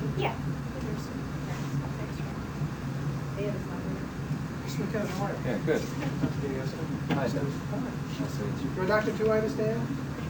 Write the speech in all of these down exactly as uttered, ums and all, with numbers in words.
Yeah. Mister McKenna, how are you? Yeah, good. Doctor Diaz. Hi, Jeff. Hi. Nice to meet you. You're a doctor too, I understand?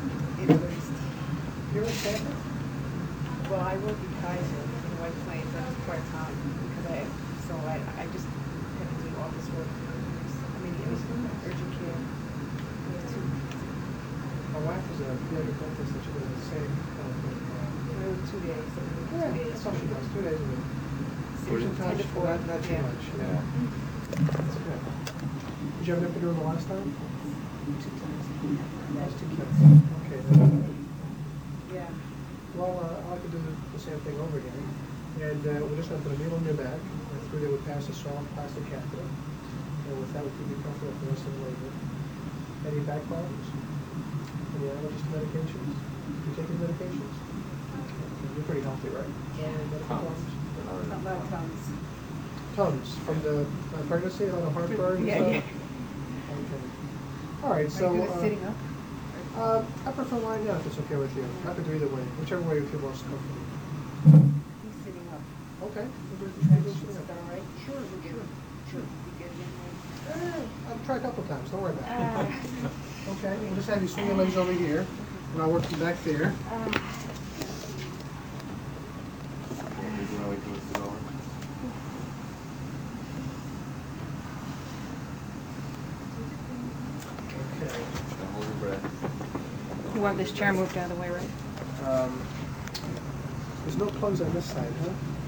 You're in Stanford? Well, I work in Kaiser in White Plains, that's part-time, because I, so I, I just have to do office work. I mean, it was urgent care. We have two, My wife is a pediatric dentist and she does the same kind of thing. uh, we have two days, I mean, two Yeah, days. that's all she does, two days a week. Six Push and to touch, ten to four. not, not too Yeah. much. Yeah. That's good. Did you have an epidural the last time? Two times. Last two kids. Okay. then. Yeah. Well, uh, I like to do the, the same thing over again. And uh, we're just going to put a needle in your back. And through there would pass a soft plastic catheter. And with that, we keep you comfortable for the rest of the labor. Any back problems? Any allergies to medications? Do you take any medications? You're pretty healthy, right? Yeah. Any medical Tums. problems? Not about Tums. Tums from the uh, pregnancy, a lot of heartburn and Yeah, stuff? yeah. Okay. All right, so. Are you good uh, at sitting up? Uh, I prefer lying down if it's okay with you. I can do either way, whichever way you feel most comfortable. He's sitting up. Okay. we'll do it- Is that we'll do it is sitting that up. all right? Sure, sure, sure. You get it in Eh, I've tried a couple times, don't worry about it. Ah. Okay, we'll just have you swing your legs over here, and I'll work you back there. there? Okay. Hold your breath. You want this chair moved out of the way, right? Um, there's no plugs on this side, huh?